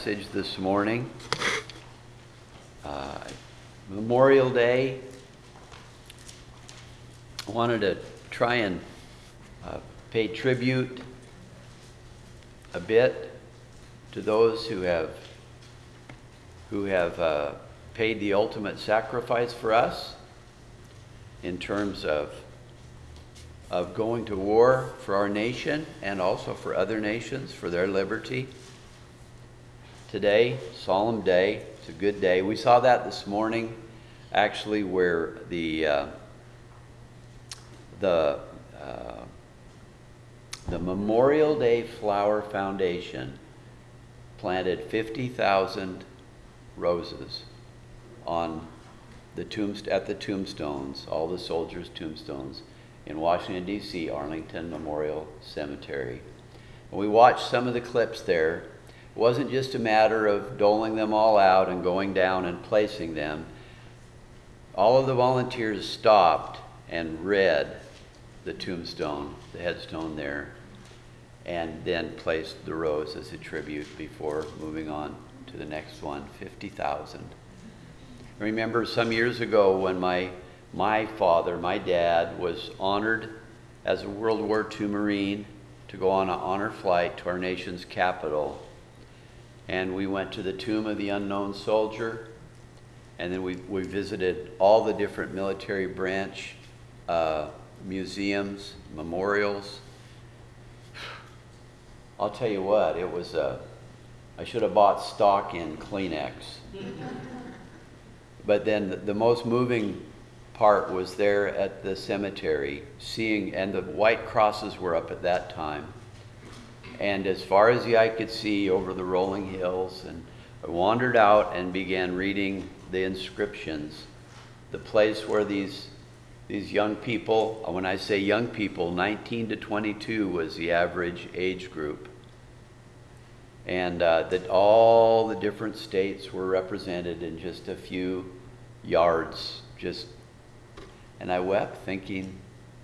Message this morning. Memorial Day. I wanted to try and pay tribute a bit to those who have paid the ultimate sacrifice for us in terms of going to war for our nation and also for other nations for their liberty. Today, solemn day, it's a good day. We saw that this morning, actually, where the Memorial Day Flower Foundation planted 50,000 roses on the at the tombstones, all the soldiers' tombstones in Washington, D.C., Arlington Memorial Cemetery. And we watched some of the clips there. It wasn't just a matter of doling them all out and going down and placing them. All of the volunteers stopped and read the tombstone, the headstone there, and then placed the rose as a tribute before moving on to the next one, 50,000. I remember some years ago when my father, my dad, was honored as a World War II Marine to go on an honor flight to our nation's capital. And we went to the Tomb of the Unknown Soldier, and then we visited all the different military branch museums, memorials. I'll tell you what, it was I should have bought stock in Kleenex. But then the most moving part was there at the cemetery, seeing, and the white crosses were up at that time. And as far as the eye could see over the rolling hills, and I wandered out and began reading the inscriptions, the place where these young people, when I say young people, 19 to 22 was the average age group. And that all the different states were represented in just a few yards. And I wept thinking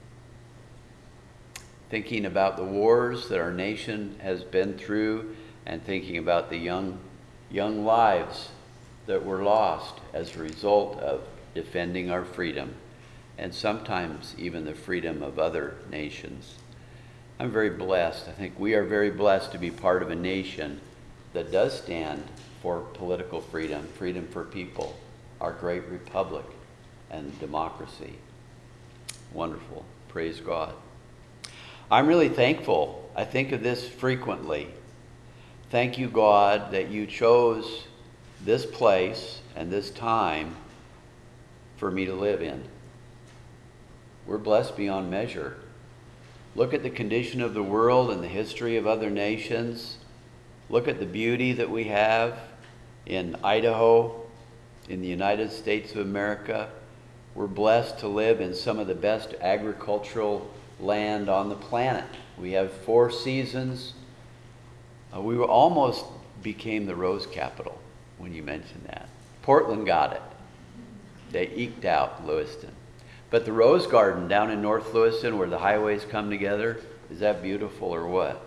about the wars that our nation has been through, and thinking about the young lives that were lost as a result of defending our freedom, and sometimes even the freedom of other nations. I'm very blessed. I think we are very blessed to be part of a nation that does stand for political freedom, freedom for people, our great republic and democracy. Wonderful. Praise God. I'm really thankful. I think of this frequently. Thank you, God, that you chose this place and this time for me to live in. We're blessed beyond measure. Look at the condition of the world and the history of other nations. Look at the beauty that we have in Idaho, in the United States of America. We're blessed to live in some of the best agricultural land on the planet. We have 4 seasons. We almost became the rose capital when you mentioned that. Portland got it. They eked out Lewiston. But the Rose Garden down in North Lewiston, where the highways come together, is that beautiful or what?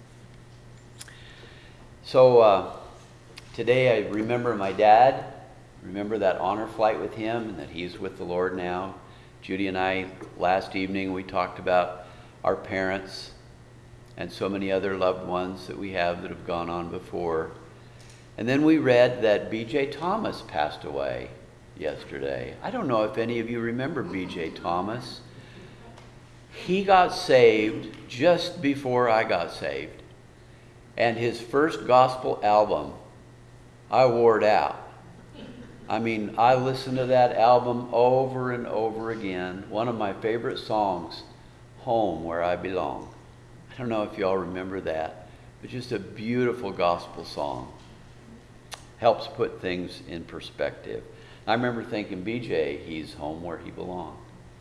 So today I remember my dad. Remember that honor flight with him, and that he's with the Lord now. Judy and I, last evening, we talked about our parents and so many other loved ones that we have that have gone on before. And then we read that B.J. Thomas passed away yesterday. I don't know if any of you remember B.J. Thomas. He got saved just before I got saved. And his first gospel album, I wore it out. I mean, I listened to that album over and over again. One of my favorite songs, Home Where I Belong. I don't know if y'all remember that, but just a beautiful gospel song. Helps put things in perspective. I remember thinking, BJ, he's home where he belonged.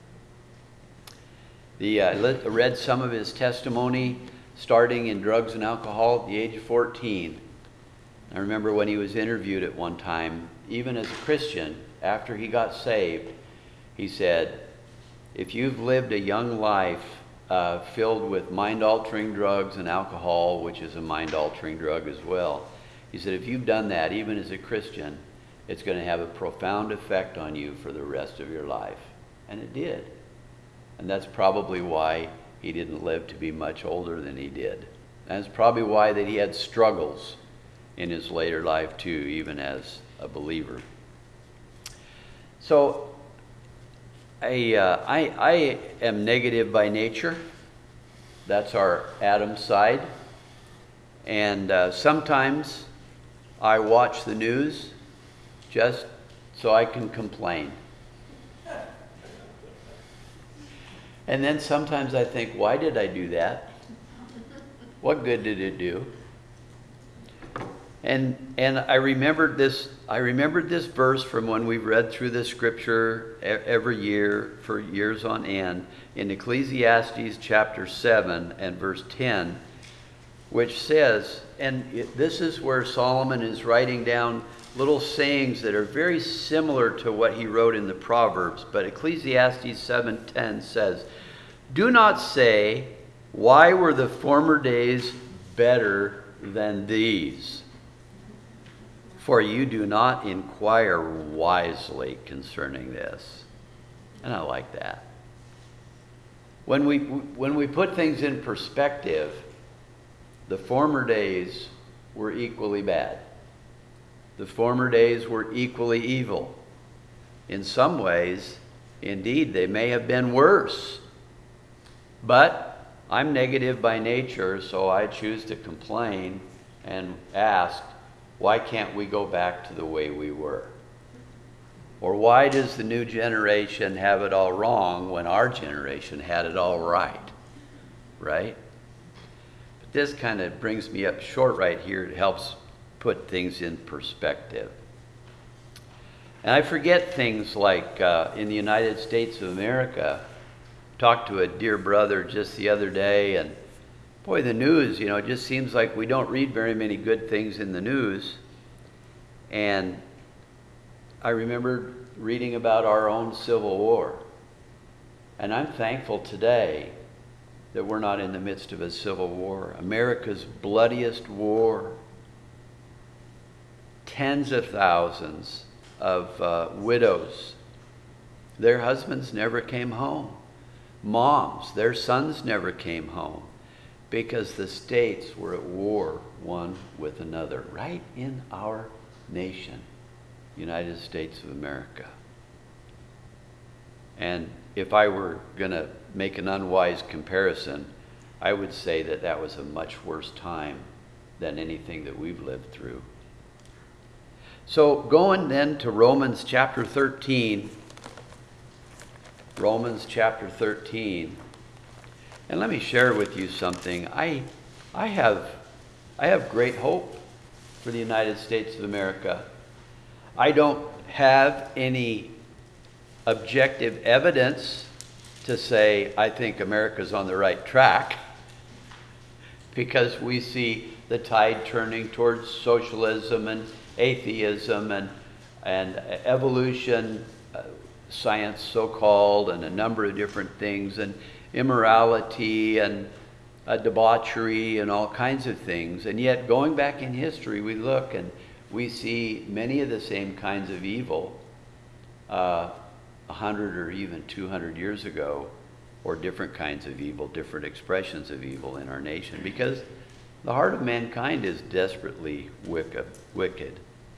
I read some of his testimony, starting in drugs and alcohol at the age of 14. I remember when he was interviewed at one time, even as a Christian, after he got saved, he said, if you've lived a young life filled with mind-altering drugs and alcohol, which is a mind-altering drug as well, He said, if you've done that, even as a Christian, it's going to have a profound effect on you for the rest of your life. And it did. And that's probably why he didn't live to be much older than he did. And it's probably why that he had struggles in his later life too, even as a believer. So I am negative by nature. That's our Adam side. And sometimes I watch the news just so I can complain. And then sometimes I think, why did I do that? What good did it do? And I remembered this verse from when we've read through the scripture every year for years on end in Ecclesiastes chapter 7 and verse 10, which says, and this is where Solomon is writing down little sayings that are very similar to what he wrote in the Proverbs, but Ecclesiastes 7:10 says, "Do not say, why were the former days better than these? For you do not inquire wisely concerning this." And I like that. When we put things in perspective, the former days were equally bad. The former days were equally evil. In some ways, indeed, they may have been worse. But I'm negative by nature, so I choose to complain and ask, why can't we go back to the way we were? Or why does the new generation have it all wrong when our generation had it all right? Right? But this kind of brings me up short right here. It helps put things in perspective. And I forget things like in the United States of America, talked to a dear brother just the other day, and boy, the news, it just seems like we don't read very many good things in the news. And I remember reading about our own Civil War. And I'm thankful today that we're not in the midst of a civil war. America's bloodiest war. Tens of thousands of widows. Their husbands never came home. Moms, their sons never came home because the states were at war one with another, right in our nation, United States of America. And if I were going to make an unwise comparison, I would say that that was a much worse time than anything that we've lived through. So going then to Romans chapter 13, Romans chapter 13, and let me share with you something. I have great hope for the United States of America. I don't have any objective evidence to say I think America's on the right track, because we see the tide turning towards socialism and atheism and evolution, science so-called, and a number of different things, and immorality and debauchery and all kinds of things. And yet going back in history, we look and we see many of the same kinds of evil 100 or even 200 years ago, or different kinds of evil, different expressions of evil in our nation, because the heart of mankind is desperately wicked.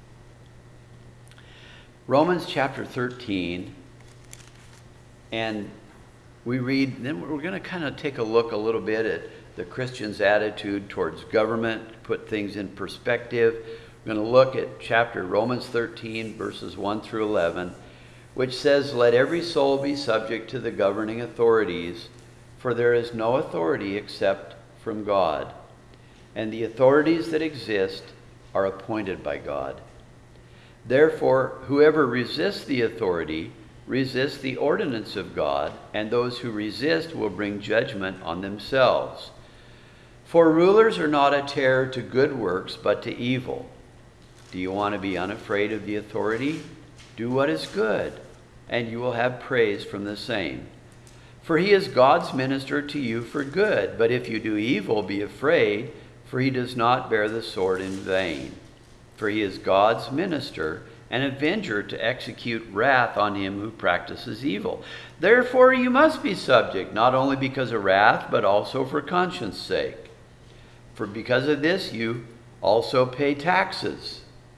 Romans chapter 13, and we read, then we're going to kind of take a look a little bit at the Christian's attitude towards government, put things in perspective. We're going to look at Romans 13, verses 1 through 11, which says, "Let every soul be subject to the governing authorities, for there is no authority except from God, and the authorities that exist are appointed by God. Therefore, whoever resists the authority resists the ordinance of God, and those who resist will bring judgment on themselves. For rulers are not a terror to good works, but to evil. Do you want to be unafraid of the authority? Do what is good, and you will have praise from the same. For he is God's minister to you for good. But if you do evil, be afraid, for he does not bear the sword in vain. for he is God's minister, an avenger to execute wrath on him who practices evil. Therefore you must be subject, not only because of wrath, but also for conscience sake. For because of this you also pay taxes.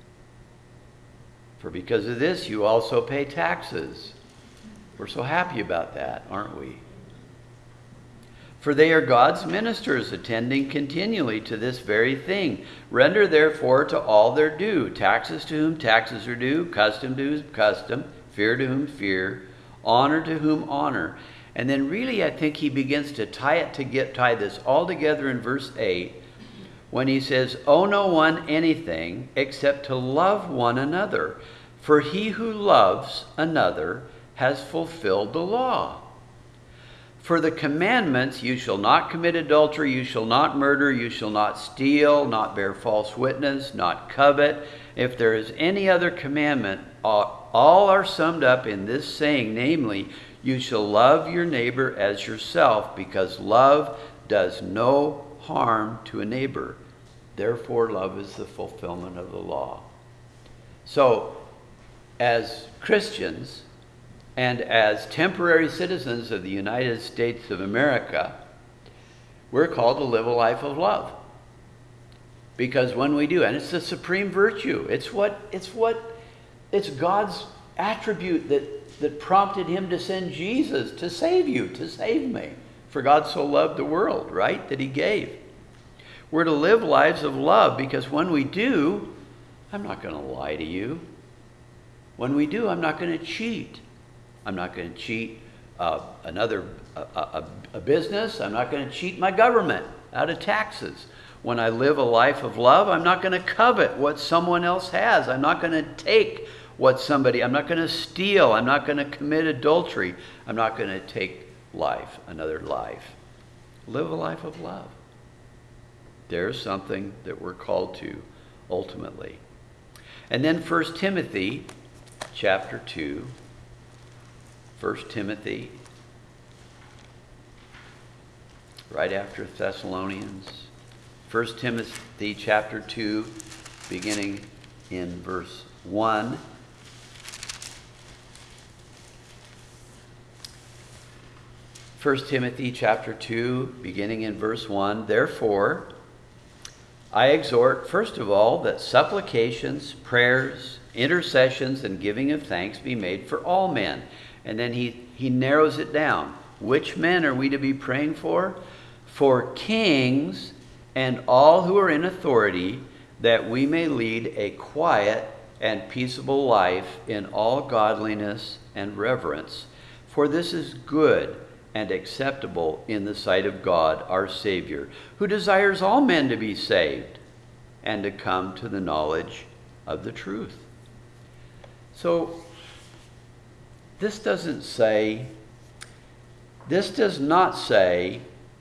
For because of this you also pay taxes. We're so happy about that, aren't we? For they are God's ministers, attending continually to this very thing. Render therefore to all their due, taxes to whom taxes are due, custom to whom custom, fear to whom fear, honor to whom honor. And then really I think he begins to tie this all together in verse 8 when he says, owe no one anything except to love one another. For he who loves another has fulfilled the law. For the commandments, you shall not commit adultery, you shall not murder, you shall not steal, not bear false witness, not covet. If there is any other commandment, all are summed up in this saying, namely, you shall love your neighbor as yourself, because love does no harm to a neighbor. Therefore, love is the fulfillment of the law. So, as Christians, and as temporary citizens of the United States of America, we're called to live a life of love. Because when we do, and it's the supreme virtue, it's God's attribute that prompted him to send Jesus to save you, to save me. For God so loved the world, right, that he gave. We're to live lives of love, because when we do, I'm not going to lie to you. When we do, I'm not going to cheat. I'm not going to cheat a business. I'm not going to cheat my government out of taxes. When I live a life of love, I'm not going to covet what someone else has. I'm not going to take I'm not going to steal. I'm not going to commit adultery. I'm not going to take another life. Live a life of love. There's something that we're called to ultimately. And then 1 Timothy chapter 2. 1 Timothy, right after Thessalonians. 1 Timothy chapter 2, beginning in verse 1. First Timothy chapter 2, beginning in verse 1. Therefore, I exhort, first of all, that supplications, prayers, intercessions, and giving of thanks be made for all men. And then he narrows it down. Which men are we to be praying for? For kings and all who are in authority, that we may lead a quiet and peaceable life in all godliness and reverence. For this is good and acceptable in the sight of God, our Savior, who desires all men to be saved and to come to the knowledge of the truth. So, this does not say,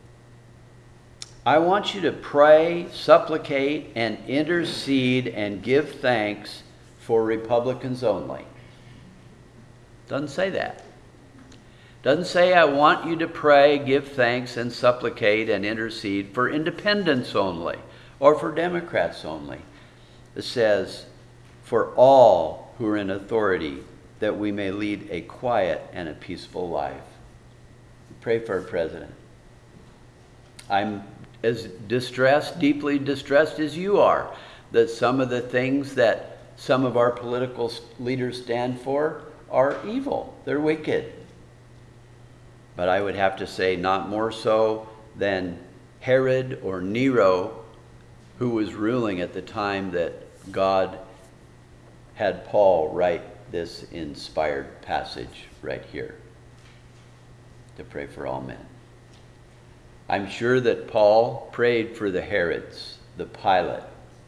I want you to pray, supplicate, and intercede and give thanks for Republicans only. Doesn't say that. Doesn't say I want you to pray, give thanks, and supplicate and intercede for independents only or for Democrats only. It says, for all who are in authority, that we may lead a quiet and a peaceful life. Pray for our president. I'm as distressed, deeply distressed as you are, that some of the things that some of our political leaders stand for are evil. They're wicked. But I would have to say not more so than Herod or Nero, who was ruling at the time that God had Paul write this inspired passage right here to pray for all men. I'm sure that Paul prayed for the Herods, the Pilate,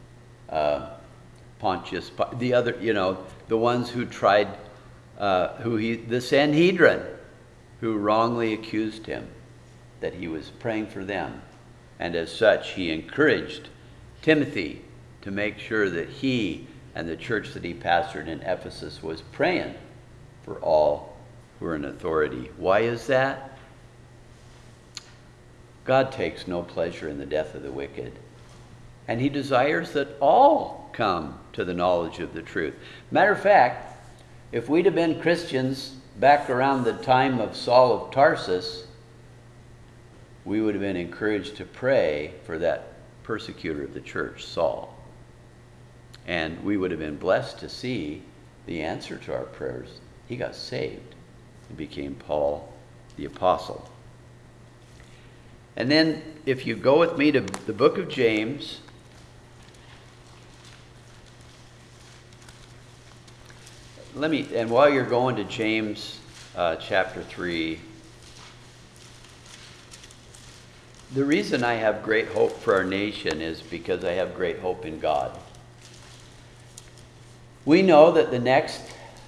Pontius, the other, the ones who tried, the Sanhedrin, who wrongly accused him, that he was praying for them. And as such, he encouraged Timothy to make sure that he and the church that he pastored in Ephesus was praying for all who are in authority. Why is that? God takes no pleasure in the death of the wicked, and he desires that all come to the knowledge of the truth. Matter of fact, if we'd have been Christians back around the time of Saul of Tarsus, we would have been encouraged to pray for that persecutor of the church, Saul. And we would have been blessed to see the answer to our prayers. He got saved and became Paul the Apostle. And then if you go with me to the book of James, and while you're going to James chapter 3, the reason I have great hope for our nation is because I have great hope in God. We know that the next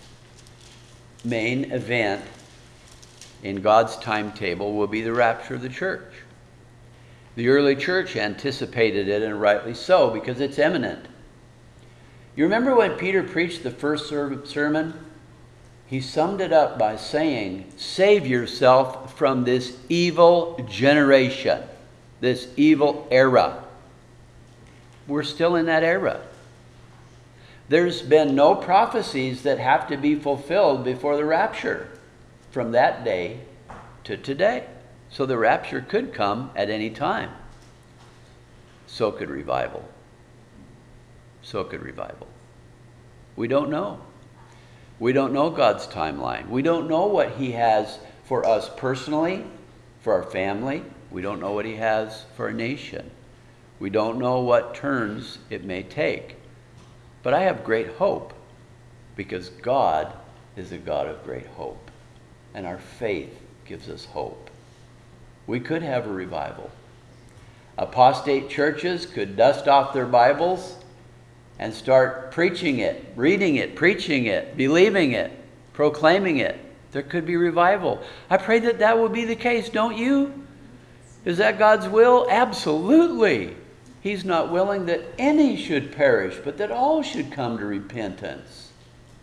main event in God's timetable will be the rapture of the church. The early church anticipated it, and rightly so, because it's imminent. You remember when Peter preached the first sermon? He summed it up by saying, save yourself from this evil generation, this evil era. We're still in that era. There's been no prophecies that have to be fulfilled before the rapture from that day to today. So the rapture could come at any time. So could revival. So could revival. We don't know. We don't know God's timeline. We don't know what He has for us personally, for our family. We don't know what He has for our nation. We don't know what turns it may take. But I have great hope because God is a God of great hope. And our faith gives us hope. We could have a revival. Apostate churches could dust off their Bibles and start preaching it, reading it, preaching it, believing it, proclaiming it. There could be revival. I pray that that will be the case, don't you? Is that God's will? Absolutely. He's not willing that any should perish, but that all should come to repentance.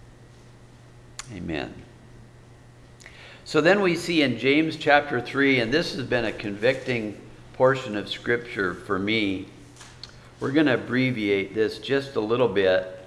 Amen. So then we see in James chapter 3, and this has been a convicting portion of Scripture for me. We're going to abbreviate this just a little bit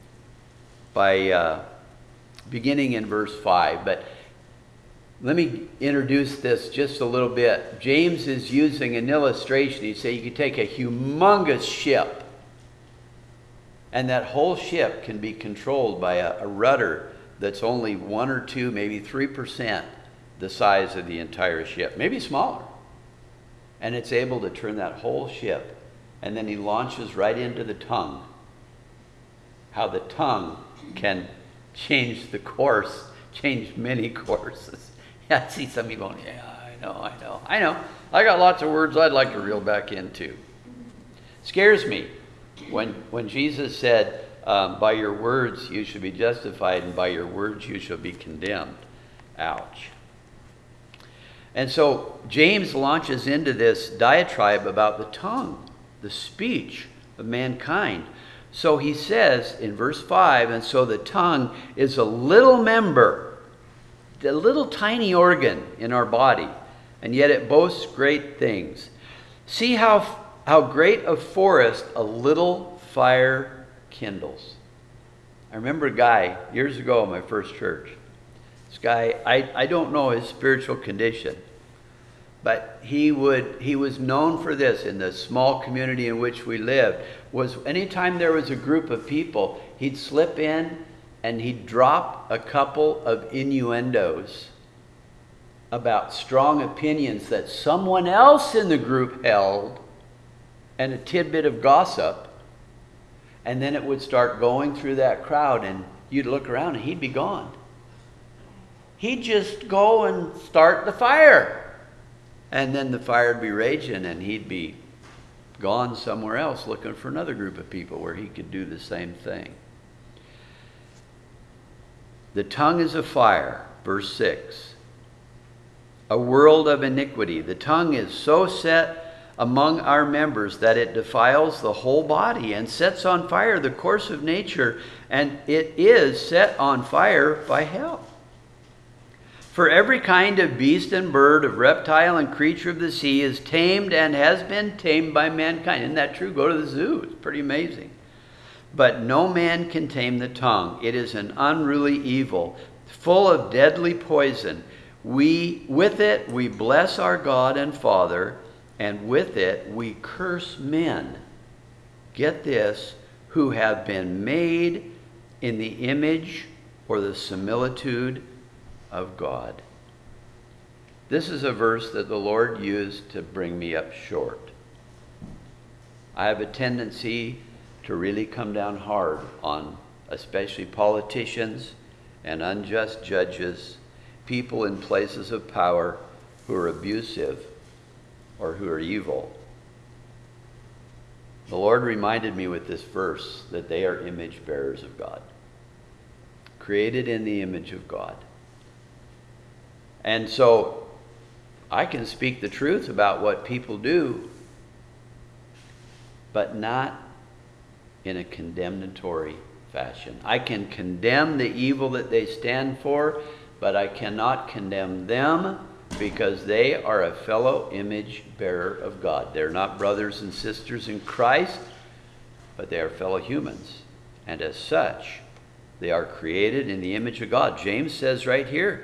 by beginning in verse 5. But let me introduce this just a little bit. James is using an illustration. He said you could take a humongous ship, and that whole ship can be controlled by a rudder that's only 1 or 2, maybe 3% the size of the entire ship, maybe smaller. And it's able to turn that whole ship. And then he launches right into the tongue. How the tongue can change the course, change many courses. Yeah, I see some people going, yeah, I know. I got lots of words I'd like to reel back into. Scares me when Jesus said, by your words you shall be justified, and by your words you shall be condemned. Ouch. And so James launches into this diatribe about the tongue, the speech of mankind. So he says in verse 5, and so the tongue is a little member, a little tiny organ in our body, and yet it boasts great things. See how great a forest a little fire kindles. I remember a guy years ago in my first church. This guy, I don't know his spiritual condition, but he was known for this in the small community in which we lived. Was anytime there was a group of people, he'd slip in and he'd drop a couple of innuendos about strong opinions that someone else in the group held, and a tidbit of gossip, and then it would start going through that crowd, and you'd look around and he'd be gone. He'd just go and start the fire, and then the fire would be raging, and he'd be gone somewhere else looking for another group of people where he could do the same thing. The tongue is a fire, verse 6. A world of iniquity. The tongue is so set among our members that it defiles the whole body and sets on fire the course of nature, and it is set on fire by hell. For every kind of beast and bird, of reptile and creature of the sea is tamed and has been tamed by mankind. Isn't that true? Go to the zoo. It's pretty amazing. But no man can tame the tongue. It is an unruly evil, full of deadly poison. With it we bless our God and Father, and with it we curse men. Get this, who have been made in the image or the similitude of God. This is a verse that the Lord used to bring me up short. I have a tendency to really come down hard on especially politicians and unjust judges, people in places of power who are abusive or who are evil. The Lord reminded me with this verse that they are image bearers of God, created in the image of God. And so I can speak the truth about what people do, but not in a condemnatory fashion. I can condemn the evil that they stand for, but I cannot condemn them because they are a fellow image bearer of God. They're not brothers and sisters in Christ, but they are fellow humans. And as such, they are created in the image of God. James says right here,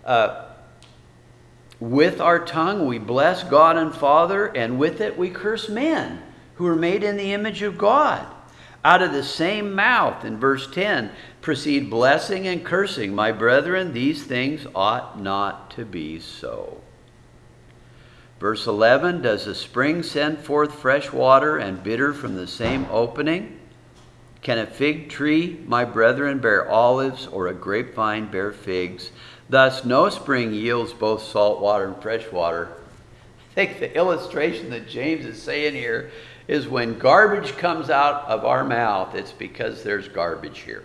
with our tongue we bless God and Father, and with it we curse men who are made in the image of God. Out of the same mouth, in verse 10, proceed blessing and cursing. My brethren, these things ought not to be so. Verse 11, does a spring send forth fresh water and bitter from the same opening? Can a fig tree, my brethren, bear olives, or a grapevine bear figs? Thus no spring yields both salt water and fresh water. I think the illustration that James is saying here is when garbage comes out of our mouth, it's because there's garbage here.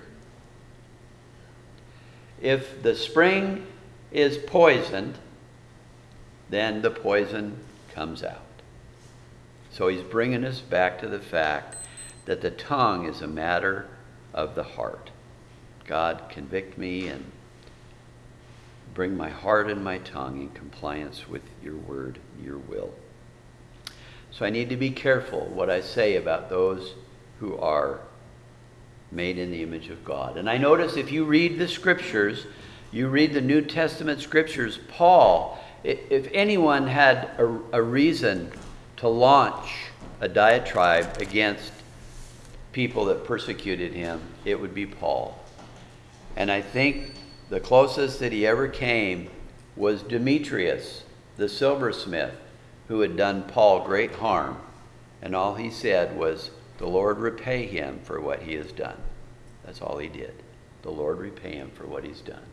If the spring is poisoned, then the poison comes out. So he's bringing us back to the fact that the tongue is a matter of the heart. God, convict me and bring my heart and my tongue in compliance with your word, your will. So I need to be careful what I say about those who are made in the image of God. And I notice if you read the scriptures, you read the New Testament scriptures, Paul, if anyone had a reason to launch a diatribe against people that persecuted him, it would be Paul. And I think the closest that he ever came was Demetrius, the silversmith, who had done Paul great harm. And all he said was, the Lord repay him for what he has done. That's all he did. The Lord repay him for what he's done.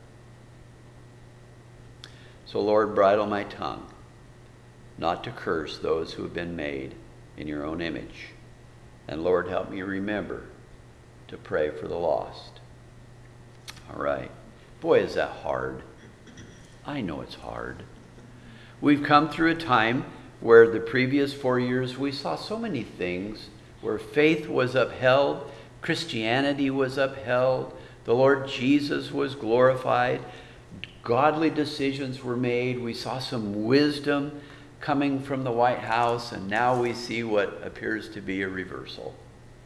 So Lord, bridle my tongue, not to curse those who have been made in your own image. And Lord, help me remember to pray for the lost. All right. Boy, is that hard. I know it's hard. We've come through a time where the previous 4 years we saw so many things where faith was upheld, Christianity was upheld, the Lord Jesus was glorified, godly decisions were made. We saw some wisdom coming from the White House, and now we see what appears to be a reversal.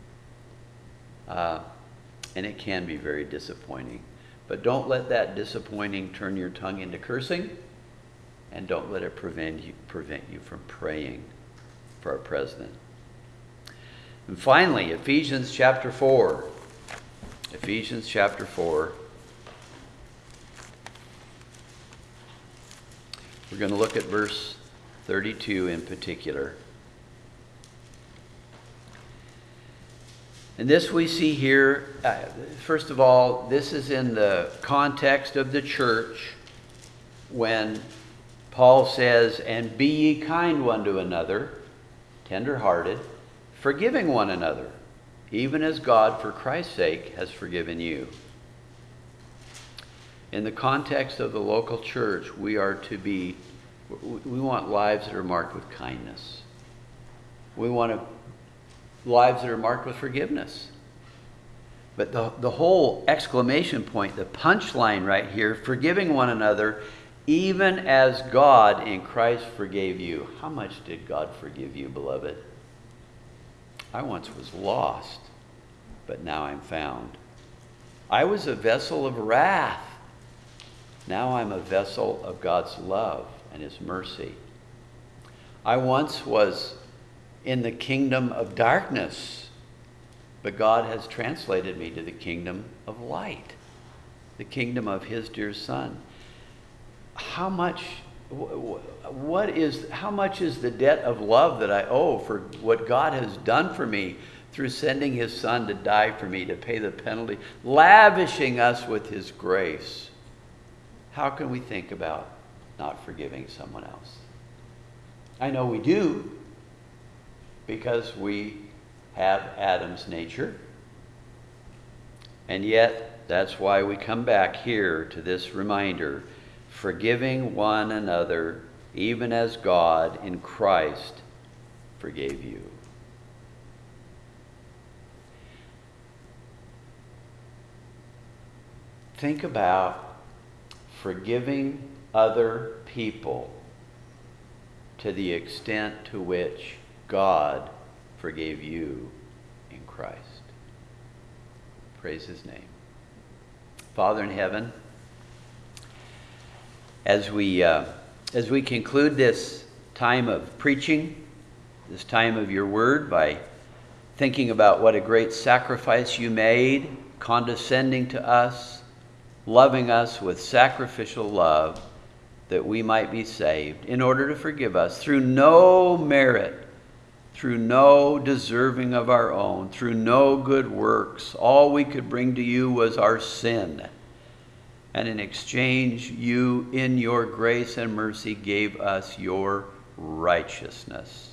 And it can be very disappointing. But don't let that disappointing turn your tongue into cursing, and don't let it prevent you from praying for our president. And finally, Ephesians chapter 4. Ephesians chapter 4. We're going to look at verse 32 in particular. And this we see here, first of all, this is in the context of the church when Paul says, and be ye kind one to another, tender-hearted, forgiving one another, even as God, for Christ's sake, has forgiven you. In the context of the local church, we want lives that are marked with kindness. We want lives that are marked with forgiveness. But the whole exclamation point, the punchline right here, forgiving one another, even as God in Christ forgave you. How much did God forgive you, beloved? I once was lost, but now I'm found. I was a vessel of wrath. Now I'm a vessel of God's love and his mercy. I once was in the kingdom of darkness, but God has translated me to the kingdom of light, the kingdom of his dear Son. How much is the debt of love that I owe for what God has done for me through sending his Son to die for me, to pay the penalty, lavishing us with his grace? How can we think about not forgiving someone else? I know we do, because we have Adam's nature. And yet, that's why we come back here to this reminder: forgiving one another, even as God in Christ forgave you. Think about forgiving other people to the extent to which God forgave you in Christ. Praise his name. Father in heaven, as we conclude this time of preaching, this time of your word, by thinking about what a great sacrifice you made, condescending to us, loving us with sacrificial love, that we might be saved, in order to forgive us through no merit, through no deserving of our own, through no good works. All we could bring to you was our sin. And in exchange, you, in your grace and mercy, gave us your righteousness.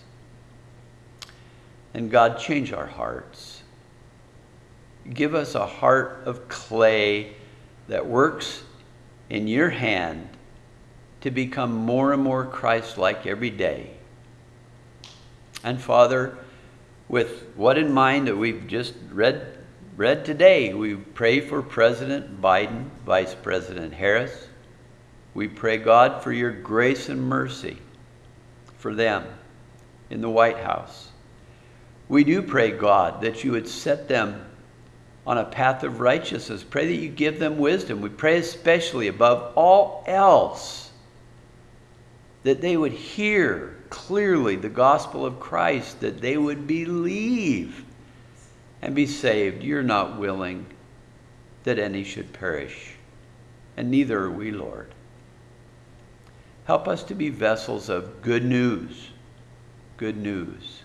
And God, change our hearts. Give us a heart of clay that works in your hand to become more and more Christ-like every day. And Father, with what in mind that we've just read today, we pray for President Biden, Vice President Harris. We pray, God, for your grace and mercy for them in the White House. We do pray, God, that you would set them on a path of righteousness. Pray that you give them wisdom. We pray especially, above all else, that they would hear clearly the gospel of Christ, that they would believe and be saved. You're not willing that any should perish, and neither are we, Lord. Help us to be vessels of good news. Good news.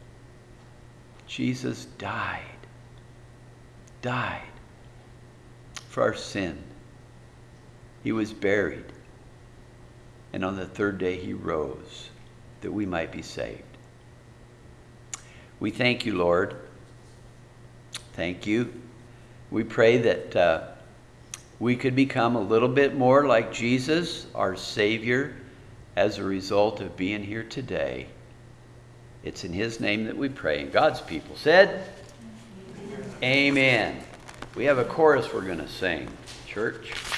Jesus died for our sin. He was buried, and on the third day he rose, that we might be saved. We thank you, Lord. Thank you. We pray that we could become a little bit more like Jesus, our Savior, as a result of being here today. It's in his name that we pray. And God's people said, Amen. We have a chorus we're going to sing, church.